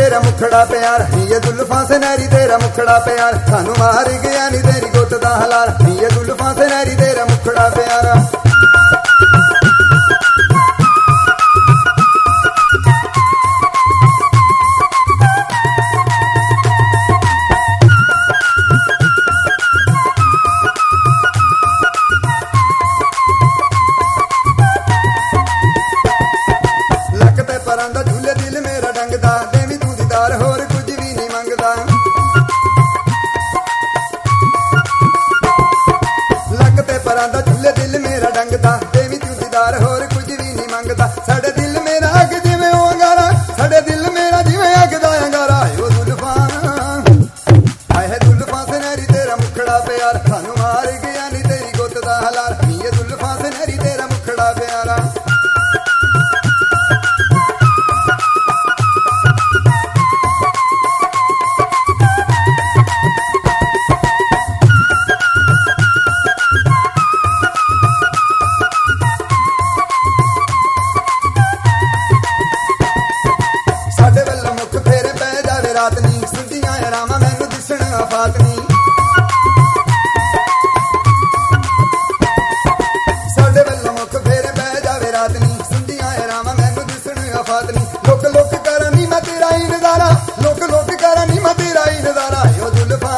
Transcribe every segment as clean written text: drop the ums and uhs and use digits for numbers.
तेरा मुखड़ा प्यार नी ये जुल्फां से नारी तेरा मुखड़ा प्यार सानू मार गया नी तेरी गुत दा हलाल नी ये जुल्फां से नारी तेरा मुखड़ा प्यार परांदा झूले दिल मेरा डंगदा देवी तू दीदार होर कुछ भी नहीं मंगदा लक ते परांदा झूले दिल मेरा डंगदा देवी तू दीदार होर कुछ भी नहीं मंगदा साडे दिल मेरा अग जिवें ओ अंगारा साडे दिल मेरा जिवें अग दा अंगारा ओ जुल्फां हाय है जुल्फां से नारी तेरा मुखड़ा प्यार सानू मार गया नी तेरी गुत दा हलाल नी ये जुल्फां से नारी तेरा मुखड़ा प्यारा रात नी सुंदियां रामा मैनू दिसण आफात नी साडे वल्लों मुख फेरे पै जावे रात नी सुंदियां रामा मैनू दिसण आफात नी लोक लोक करा नी मैं तेरा ही नजारा लोक लोक करा नी मैं तेरा ही नजारा यो जुल्फां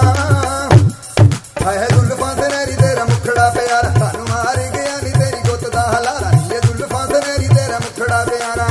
हाय है जुल्फां से नारी तेरा मुखड़ा प्यारा सानू मार गया नी तेरी गुत दा हलाला नी ये जुल्फां से नारी तेरा मुखड़ा प्यारा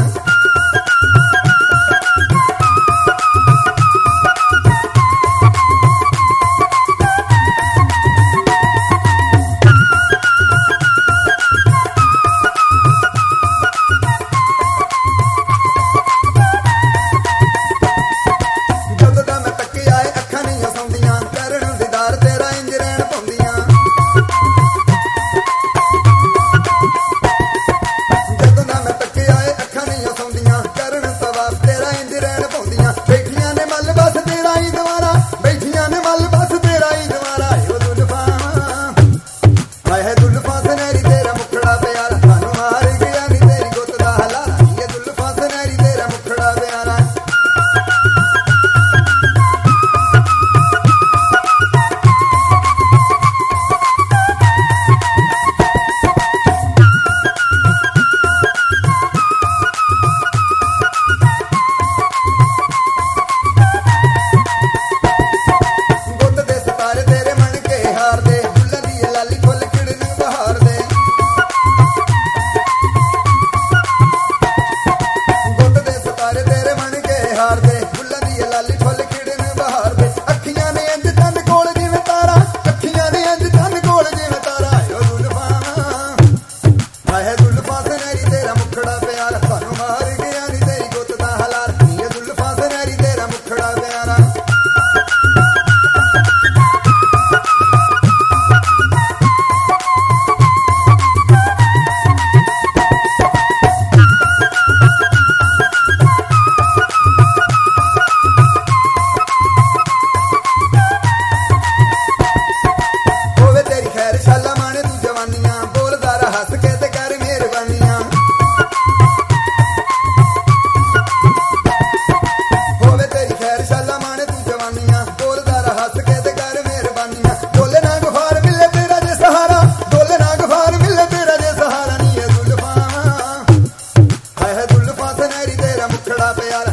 तेरा मुखड़ा प्यारा